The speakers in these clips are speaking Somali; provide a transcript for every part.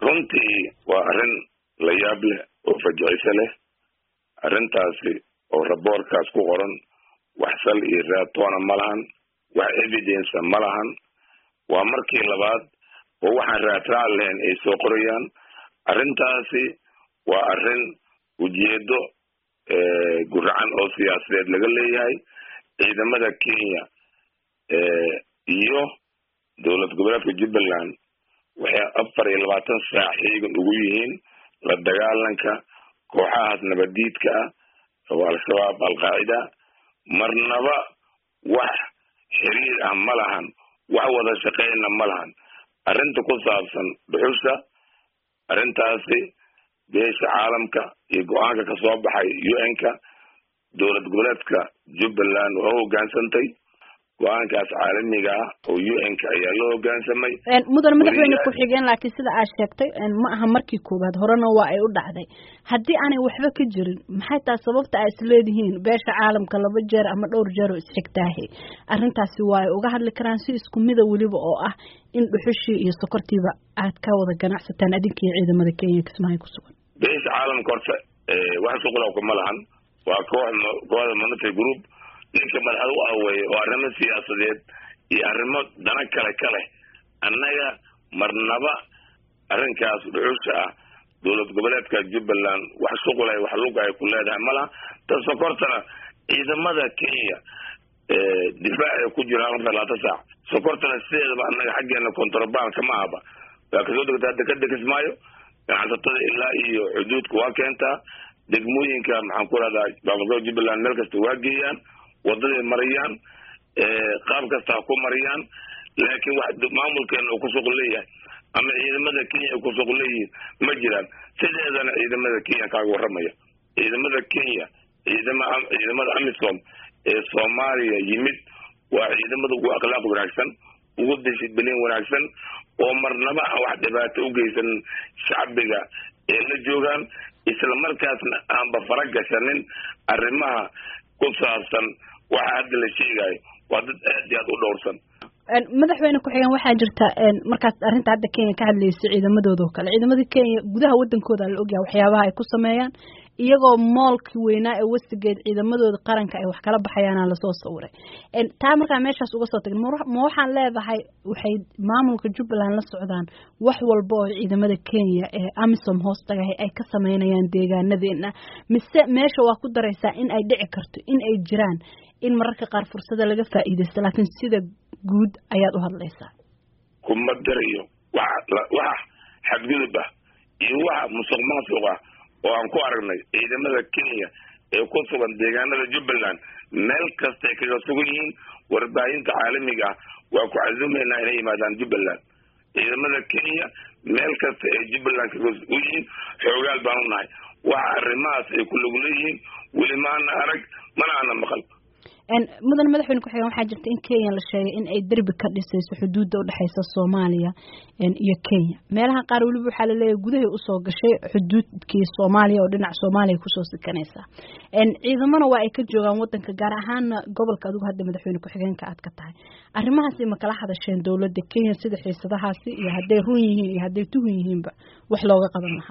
runtii waa arrin la yaab leh oo fajiciso leh arrintaasi oo raboorkaas ku qoran wax sal iyo raatoona ma lahan wax evidence ma lahan waa markii labaad oo waxaan raatraac lahayn ay soo qorayaan arrintaasi waa arrin ujeedo guracan oo siyaasadeed laga leeyahay ciidamada Kenya iyo dowlad goboleedka Jubbaland waxay 24 saac xeegan ugu yihiin la dagaalanka kooxaha nabadiidka oo al-shabaab al-qaa'ida marnaba wax xiriir ah ma lahan wax wada shaqeeyna ma lahan arrinta ku saabsan dhuxusha arrintaasi beesha caalamka iyo go'aanka ka soo baxay UN-ka dowlad goboleedka Jubbaland oo hogaansantay go'aankaas caalamiga ah oo UN-ka ayaa loo hoggaansamay mudan madaxweyne ku xigeen laakiin sida aad sheegtay ma aha markii koobaad horena waa ay u dhacday haddii aanay waxba ka jirin maxay tahay sababta ay isleedihiin beesha caalamka 2 jeer ama dhowr jeer oo isxigtaahay arrintaasi waa ay uga hadli karaan si isku mid ah waliba oo ah in dhuxushii iyo sokortiiba aad ka wada ganacsataan adinkii ciidamada Kenya Kismaayo ku sugan beesha caalamka horta wax soo qolka ma lahan waa kooxda monetary group ninka madaxda u away oo arrimo siyaasadeed iyo arrimo dana kale annaga marnaba arrinkaas dhuxusha ah dowlad goboleedka Jubbaland wax shuqul ay wax lug ay ku leedahay malaha tan sokortana ciidamada Kenya difaac ku jira 24 saac sokortana sideedaba annaga xaggeena kontrabaan kama ahba waa ka soo degtaa ka Kismaayo ganacsatada ilaa iyo xuduudka waa keentaa degmooyinka maxaan ku radaa gobolka Jubbaland meel kasta waa geeyaan wadada mariyaan qaab kasta ku mariyaan laakiin wax maamulkeena uu ku soo leeyahay ama ciidamada Kenya ku soo leeyihiin ma jiraan sideedana ciidamada Kenya ka waramaya ciidamada Kenya ciidamada AMISOM ee Soomaaliya yimid waa ciidamada ugu akhlaaq wanaagsan ugu disciplin wanaagsan oo marnaba wax dhibaato u geysan shacbiga ee la joogan isla markaasna aan ba faragashanin arrimaha ku saabsan waxa hadda la sheegay waa dad aad iyo aad u dhowrsan madaxweyne ku xigeen waxaa jirta markaas arrinta hadda Kenya ka hadlaysay ciidamadooda oo kale ciidamada Kenya gudaha wadankooda la ogyahay waxyaabaha ay ku sameeyaan iyagoo moolkii weynaa ee Westgate ciidamadooda qaranka ay wax kala baxayaan la soo sawiray taa markaa meeshaas uga soo tagin ma waxaan leedahay waxay maamulka Jubbaland la socdaan wax walba oo ciidamada Kenya ee AMISOM hoos tagay ay ka sameynayaan deegaanadeena mise meesha waa ku daraysaa in ay dhici karto in ay jiraan in mararka qaar fursada laga faa'iideysto laakiin sida guud ayaad u hadlaysaa kuma darayo wax xadgudub ah iyo wax musuqmaasuq ah oo aan ku aragnay ciidamada Kenya ee ku sugan deegaanada Jubbaland meel kasta ay kaga sugan yihiin warbaahinta caalamiga waa ku casuumayna inay yimaadaan Jubbaland ciidamada Kenya meel kasta ay Jubbaland kaga sugan yihiin xoogaal baan u nahay wax arrimahaas ay ku lug leeyihiin weli maana arag mana ana maqal mudan madaxweyne ku xigeen waxaa jirta in Kenya la sheegay in ay darbi ka dhisayso xuduudda u dhaxaysa Soomaaliya iyo Kenya meelaha qaar waliba waxa la leeyahay gudaha u soo gashay xuduudkii Soomaaliya oo dhinaca Soomaaliya ku soo sikanaysa ciidamada waa ay ka joogaan wadanka gaar ahaan gobolka adigu hadda madaxweyne ku xigeenka aad ka tahay arrimahaas ma kala hadasheen dawladda Kenya sida xiisadahaasi iyo haday run yihiin iyo haday tuhun yihiinba wax looga qaban lahaa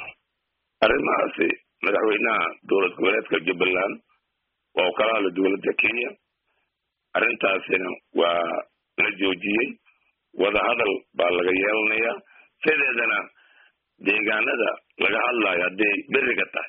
arrimahaas madaxweynaha dowlad goboleedka Jubbaland oo kala la dowladda Kenya arrintaasina waa la joojiyay wada hadal baa laga yeelanayaa sideedana deegaanada laga hadlayo haday beriga tahay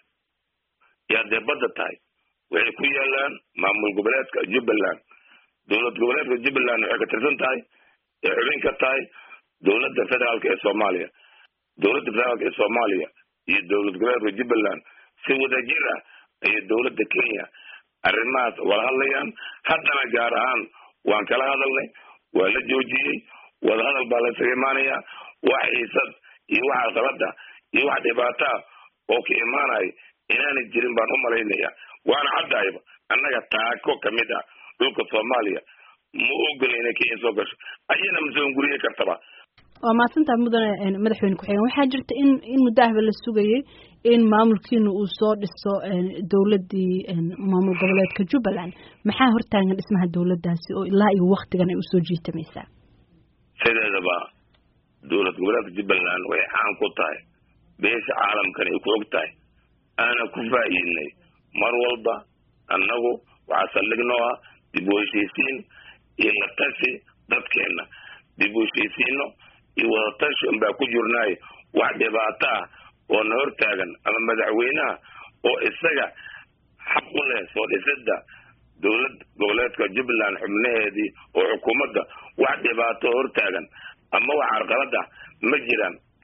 iyo haday badda tahay waxay ku yaalaan maamul goboleedka Jubbaland dowlad goboleedka Jubbaland waxay ka tirsan tahay xubin ka tahay dowladda federaalka ee Soomaaliya dowladda federaalka ee Soomaaliya iyo dowlad goboleedka Jubbaland si wada jir ah ay dowladda Kenya arrimahaas wada hadlayaan haddana gaar ahaan waan kala hadalnay waa la joojiyey wada hadal baa la sameeynaya wax xiisad iyo wax qalada iyo wax dhibaato oo ka imaanay inaan jirin baan u maleynaya waana cadayba annaga taako kamid ah dhulka Soomaaliya ma ogolayna Kenya soo gasho ayana ma guriye kartaba waa maasanta mudan madaxweyne ku xigeen waxaa jirta in mudahaba la sugayay in maamulkiina uu soo dhiso dawladii maamul goboleedka Jubbaland maxaa hortaagan dhismaha dawladdaasi oo ilaa iyo waqtigan ay u soo jiitamaysaa sideedaba dowlad goboleedka Jubbaland way caan ku tahay beesha caalamkan ay ku og tahay ana ku faa'iidnay mar walba annagu waxa saldhignoo ah dib u heshiisiin iyo la tashi dadkeena dib u heshiisiino iyo wada tashi unbaa ku jirnaay wax dhibaato ah oo na hortaagan ama madaxweynaha oo isaga xaq u leh soo dhisidda dowlad goboleedka Jubbaland xubnaheedii oo xukuumadda wax dhibaato hortaagan ama wax carqalada ma jiraan